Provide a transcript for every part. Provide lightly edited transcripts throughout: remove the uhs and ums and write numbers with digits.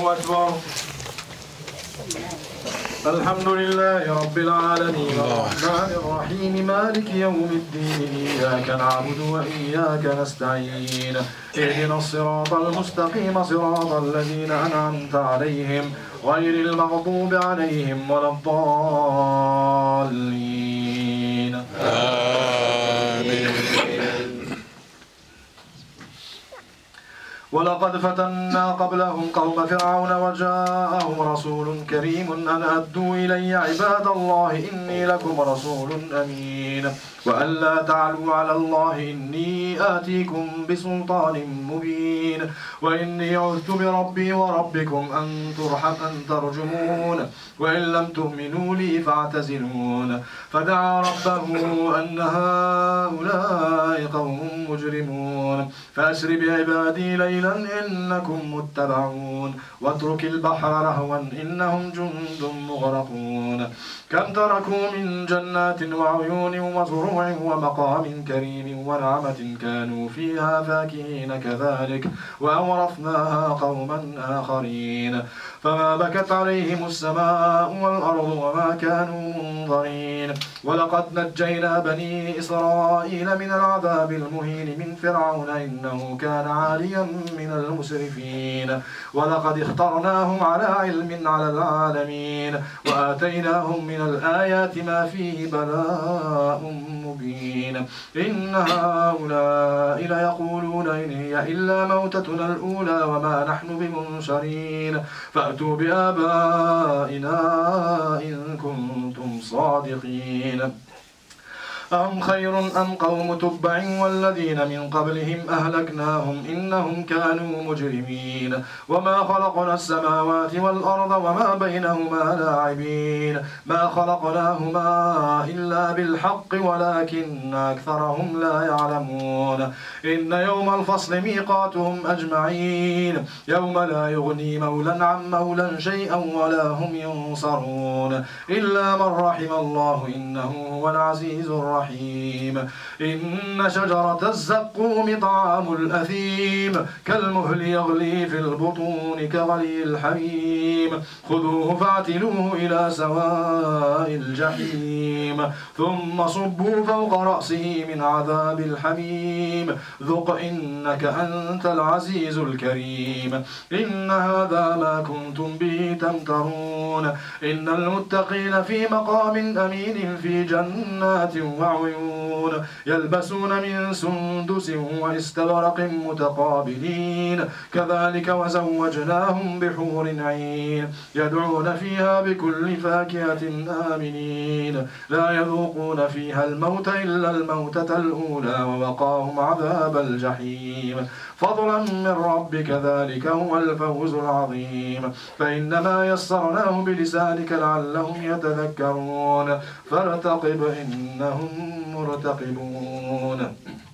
أكبر. الحمد لله رب العالمين الرحمن الرحيم مالك يوم الدين إياك نعبد وإياك نستعين اهدنا الصراط المستقيم صراط الذين أنعمت عليهم غير المغضوب عليهم ولا الضالين آمين. ولقد فتنا قبلهم قوم فرعون وجاءهم رسول كريم أن أدوا إلي عباد الله إني لكم رسول أمين وأن لا تعلوا على الله إني آتيكم بسلطان مبين وإني عذت بربي وربكم أن ترجمون وإن لم تؤمنوا لي فاعتزلون فدعا ربه أن هؤلاء قوم مجرمون فأسر بعبادي ليلا إنكم متبعون واترك البحر رهوا إنهم جند مغرقون كم تركوا من جنات وعيون وزروع ومقام كريم ونعمة كانوا فيها فاكهين كذلك وأورثناها قوما آخرين فما بكت عليهم السماء والأرض وما كانوا منظرين ولقد نجينا بني إسرائيل من العذاب المهين من فرعون إنه كان عاليا من المسرفين ولقد اخترناهم على علم على العالمين وآتيناهم من الآيات ما فيه بلاء مبين إن هؤلاء ليقولون إن هي إلا موتتنا الأولى وما نحن بمنشرين فأتوا بآبائنا إن كنتم صادقين أهم خير أم قوم تبع والذين من قبلهم أهلكناهم إنهم كانوا مجرمين وما خلقنا السماوات والأرض وما بينهما لاعبين ما خلقناهما إلا بالحق ولكن أكثرهم لا يعلمون إن يوم الفصل ميقاتهم أجمعين يوم لا يغني مولى عن مولى شيئا ولا هم ينصرون إلا من رحم الله إنه هو العزيز الرحيم إن شجرة الزقوم طعام الأثيم كالمهل يغلي في البطون كغلي الحميم خذوه فاعتلوه إلى سواء الجحيم ثم صبوا فوق رأسه من عذاب الحميم ذق إنك أنت العزيز الكريم إن هذا ما كنتم به تمترون إن المتقين في مقام أمين في جنات وعيون يلبسون من سندس واستبرق متقابلين كذلك وزوجناهم بحور عين يدعون فيها بكل فاكهة آمنين لا يذوقون فيها الموت إلا الموتة الأولى ووقاهم عذاب الجحيم فضلا من ربك ذلك هو الفوز العظيم فإنما يسرناه بلسانك لعلهم يتذكرون فارتقب إنهم مرتقبون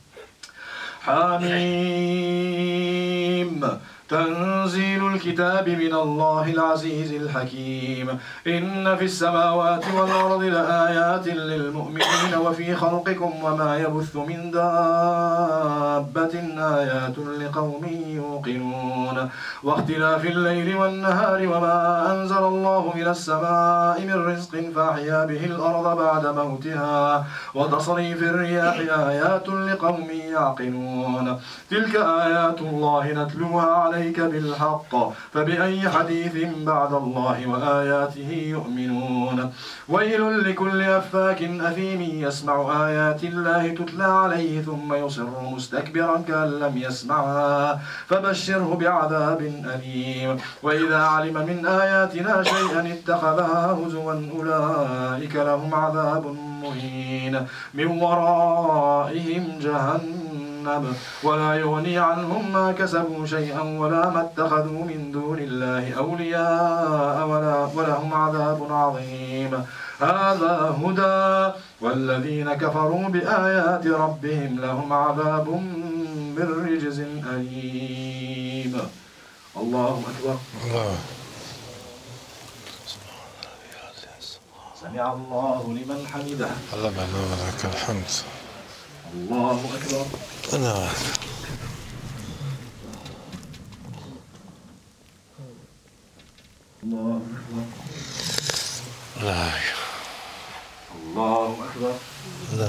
حميم تنزيل الكتاب من الله العزيز الحكيم إن في السماوات والأرض لآيات للمؤمنين وفي خلقكم وما يبث من دابة آيات لقوم يوقنون واختلاف الليل والنهار وما أنزل الله من السماء من رزق فأحيا به الأرض بعد موتها وتصريف الرياح آيات لقوم يعقلون تلك آيات الله نتلوها عليك بالحق فبأي حديث بعد الله وآياته يؤمنون ويل لكل أفاك أثيم يسمع آيات الله تتلى عليه ثم يصر مستكبرا كأن لم يسمعها فبشره بعذاب أليم وإذا علم من آياتنا شيئا اتخذها هزوا أولئك لهم عذاب مهين من ورائهم جهنم ولا يغني عنهم ما كسبوا شيئا ولا ما اتخذوا من دون الله أولياء ولهم عذاب عظيم هذا هدى والذين كفروا بآيات ربهم لهم عذاب من رجز أليم الله أكبر سمع الله لمن حمده ربنا ولك الحمد الله أكبر الله أكبر. لا. الله أكبر. لا.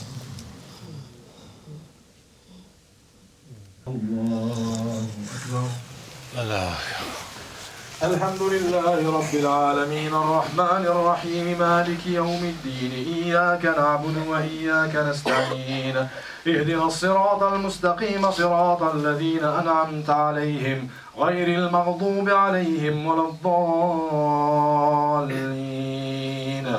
الله أكبر. لا. الحمد لله رب العالمين الرحمن الرحيم مالك يوم الدين إياك نعبد وإياك نستعين اهدنا الصراط المستقيم صراط الذين أنعمت عليهم غير المغضوب عليهم ولا الضالين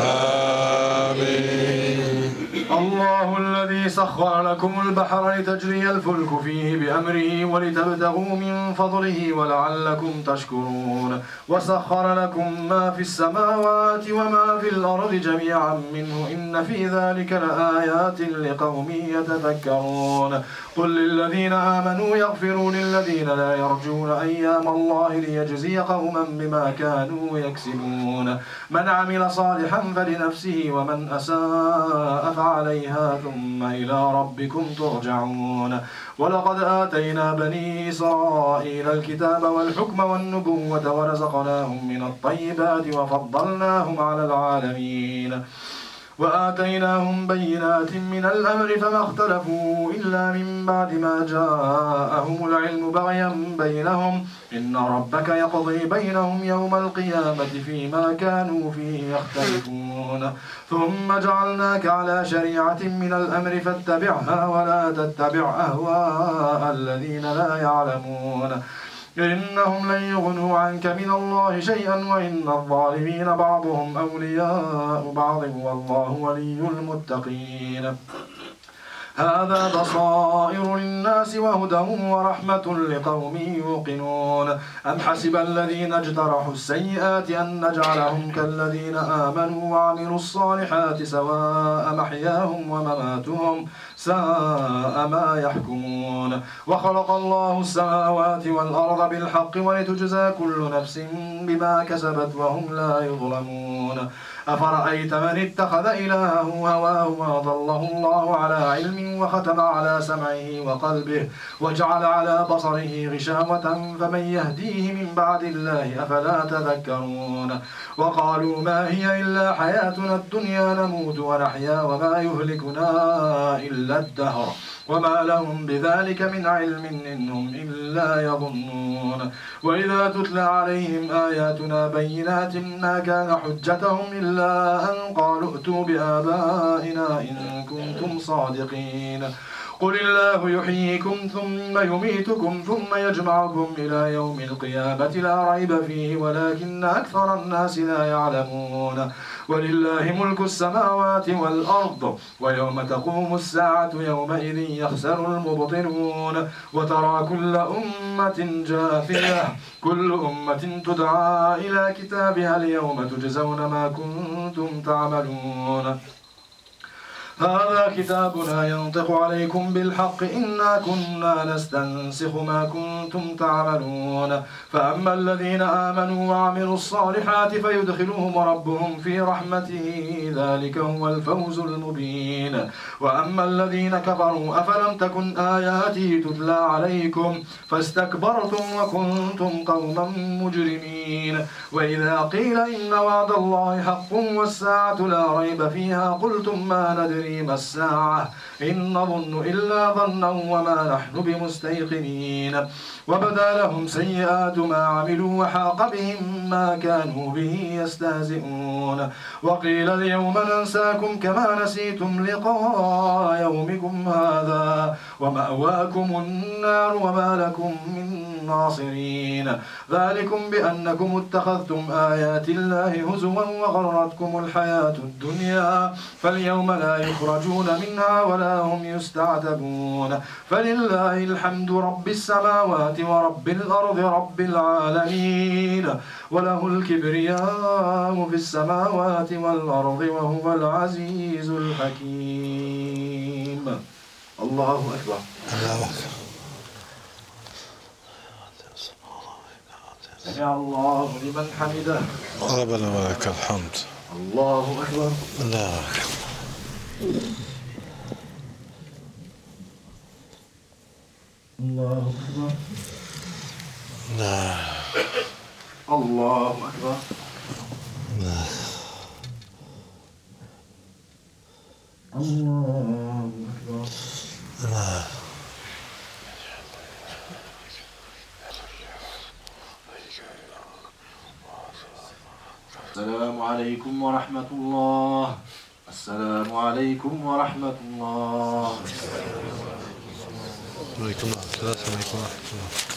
آمين. الله الذي سخر لكم البحر لتجري الفلك فيه بأمره ولتبتغوا من فضله ولعلكم تشكرون وسخر لكم ما في السماوات وما في الأرض جميعا منه إن في ذلك لآيات لقوم يتذكرون قل للذين آمنوا يغفروا للذين لا يرجون أيام الله ليجزي قوما بما كانوا يكسبون من عمل صالحا فلنفسه ومن أساء فعليها ثم إلى ربكم ترجعون ولقد آتينا بني إسرائيل الكتاب والحكم والنبوة ورزقناهم من الطيبات وفضلناهم على العالمين وآتيناهم بينات من الأمر فما اختلفوا إلا من بعد ما جاءهم العلم بغيا بينهم إن ربك يقضي بينهم يوم القيامة فيما كانوا فيه يختلفون ثم جعلناك على شريعة من الأمر فاتبعها ولا تتبع أهواء الذين لا يعلمون إنهم لن يغنوا عنك من الله شيئا وإن الظالمين بعضهم أولياء بعض والله ولي المتقين هذا بصائر للناس وهدى ورحمة لقوم يوقنون أم حسب الذين اجترحوا السيئات أن نجعلهم كالذين آمنوا وعملوا الصالحات سواء محياهم ومماتهم ساء ما يحكمون وخلق الله السماوات والأرض بالحق ولتجزى كل نفس بما كسبت وهم لا يظلمون أفرأيت من اتخذ إلهه هواه وأضله الله على علم وختم على سمعه وقلبه وجعل على بصره غشاوة فمن يهديه من بعد الله أفلا تذكرون وقالوا ما هي إلا حياتنا الدنيا نموت ونحيا وما يهلكنا إلا الدهر وما لهم بذلك من علم إنهم إلا يظنون وإذا تتلى عليهم آياتنا بينات ما كان حجتهم إلا أن قالوا ائتوا بآبائنا إن كنتم صادقين قل الله يحييكم ثم يميتكم ثم يجمعكم إلى يوم القيامة لا ريب فيه ولكن أكثر الناس لا يعلمون ولله ملك السماوات والأرض ويوم تقوم الساعة يومئذ يخسر المبطلون وترى كل أمة جاثية كل أمة تدعى إلى كتابها اليوم تجزون ما كنتم تعملون هذا كتابنا ينطق عليكم بالحق إنا كنا نستنسخ ما كنتم تعملون فأما الذين آمنوا وعملوا الصالحات فيدخلهم ربهم في رحمته ذلك هو الفوز المبين وأما الذين كفروا أفلم تكن آياتي تتلى عليكم فاستكبرتم وكنتم قوما مجرمين وإذا قيل إن وعد الله حق والساعة لا ريب فيها قلتم ما ندري ما الساعة إن نظن إلا ظنا وما نحن بمستيقنين وبدا لهم سيئات ما عملوا وحاق بهم ما كانوا به يستهزئون وقيل اليوم ننساكم كما نسيتم لقاء يومكم هذا ومأواكم النار وما لكم من ناصرين ذلكم بأنكم اتخذتم آيات الله هزوا وغرتكم الحياة الدنيا فاليوم لا يخرجون منها ولا هم يستعتبون فلله الحمد رب السماوات ورب الأرض رب العالمين وله الكبرياء في السماوات والأرض وهو العزيز الحكيم الله أكبر سمع الله لمن حمده ربنا ولك الحمد الله أكبر الله الله أكبر أكبر الله أكبر. الله أكبر. السلام عليكم ورحمة الله. السلام عليكم ورحمة الله. وعليكم السلام ورحمة الله.